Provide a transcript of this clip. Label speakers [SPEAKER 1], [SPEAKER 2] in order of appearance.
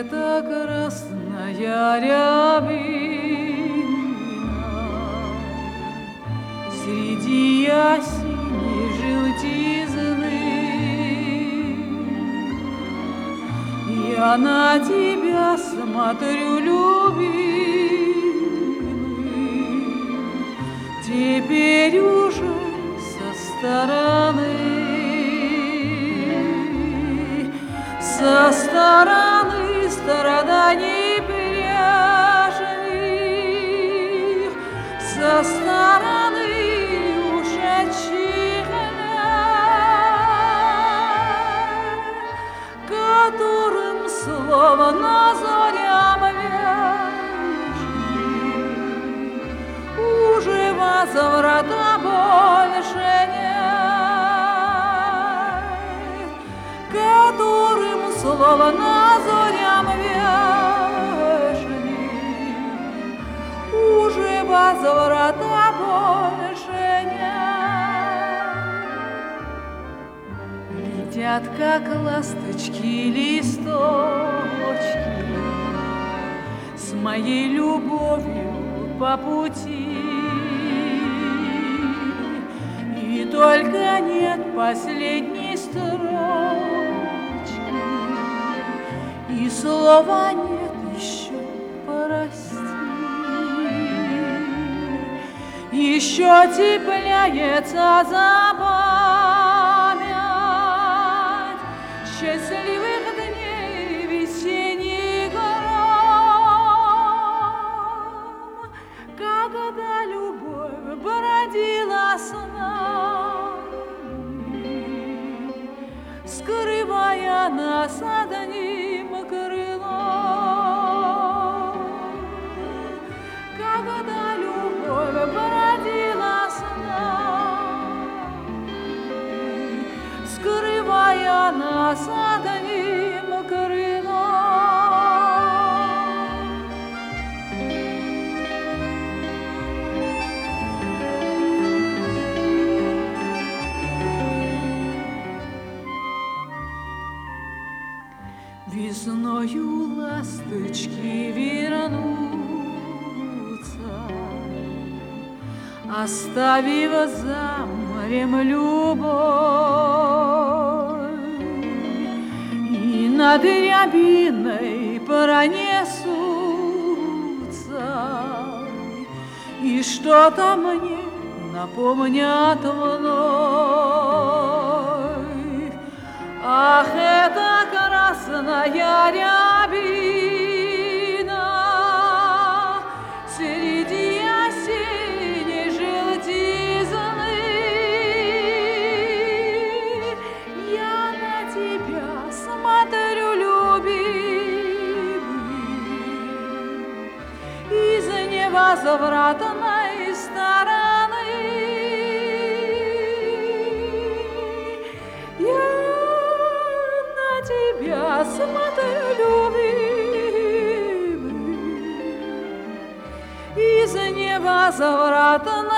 [SPEAKER 1] это красная рябина среди ясеней желтизны. Я на тебя смотрю, любимый, теперь уже со стороны. Со стороны страданий прежних, со стороны ушедших лет, которым словно зорям вешних уже возврата больше нет, которым словно зорям вешних уже возврата больше нет. Летят, как ласточки, листочки с моей любовью по пути, и только нет последней строчки, и слова нет еще прости. Еще цепляется за память счастливых дней весенний гром, когда любовь бродила с нами, скрывая нас одним крылом, когда любовь бродила с нами, скрывая нас одним крылом. Весною ласточки вернутся, оставив за морем любовь, и над рябиной пронесутся, и что-то мне напомнят вновь. Ах, это красная рябина среди осенней желтизны. Я на тебя смотрю, любимый, из невозвратной стороны. Я смотрю, любимый, из невозвратной